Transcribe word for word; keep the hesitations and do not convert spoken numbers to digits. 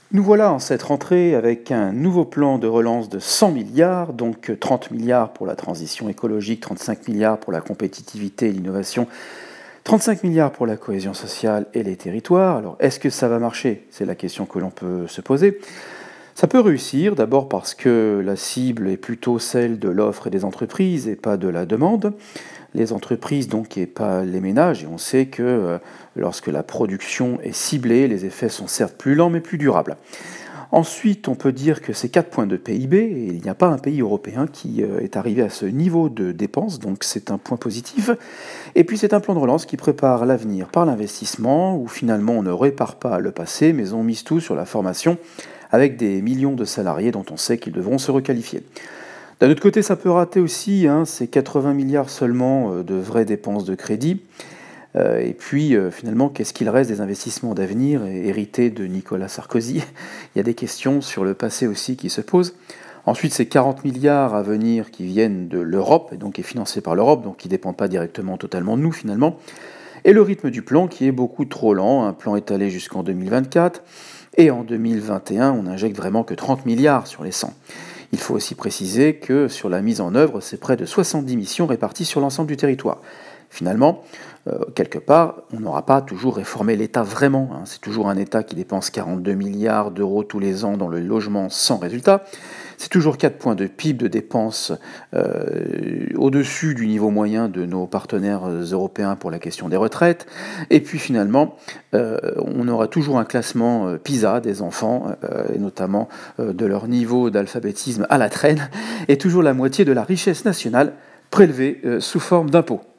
Nous voilà en cette rentrée avec un nouveau plan de relance de cent milliards, donc trente milliards pour la transition écologique, trente-cinq milliards pour la compétitivité et l'innovation, trente-cinq milliards pour la cohésion sociale et les territoires. Alors est-ce que ça va marcher? C'est la question que l'on peut se poser. Ça peut réussir, d'abord parce que la cible est plutôt celle de l'offre et des entreprises et pas de la demande. Les entreprises donc et pas les ménages, et on sait que euh, lorsque la production est ciblée, les effets sont certes plus lents mais plus durables. Ensuite, on peut dire que c'est quatre points de P I B, et il n'y a pas un pays européen qui euh, est arrivé à ce niveau de dépenses, donc c'est un point positif. Et puis c'est un plan de relance qui prépare l'avenir par l'investissement, où finalement on ne répare pas le passé, mais on mise tout sur la formation, avec des millions de salariés dont on sait qu'ils devront se requalifier. D'un autre côté, ça peut rater aussi, hein, c'est quatre-vingts milliards seulement euh, de vraies dépenses de crédit. Euh, et puis, euh, finalement, qu'est-ce qu'il reste des investissements d'avenir hérités de Nicolas Sarkozy? Il y a des questions sur le passé aussi qui se posent. Ensuite, c'est quarante milliards à venir qui viennent de l'Europe, et donc est financé par l'Europe, donc qui ne dépendent pas directement totalement de nous finalement. Et le rythme du plan qui est beaucoup trop lent, un plan étalé jusqu'en deux mille vingt-quatre, et en deux mille vingt et un, on n'injecte vraiment que trente milliards sur les cent. Il faut aussi préciser que sur la mise en œuvre, c'est près de soixante-dix missions réparties sur l'ensemble du territoire. Finalement, euh, quelque part, on n'aura pas toujours réformé l'État vraiment, hein. C'est toujours un État qui dépense quarante-deux milliards d'euros tous les ans dans le logement sans résultat. C'est toujours quatre points de P I B de dépenses euh, au-dessus du niveau moyen de nos partenaires européens pour la question des retraites. Et puis finalement, euh, on aura toujours un classement euh, PISA des enfants, euh, et notamment euh, de leur niveau d'alphabétisme à la traîne, et toujours la moitié de la richesse nationale prélevée euh, sous forme d'impôts.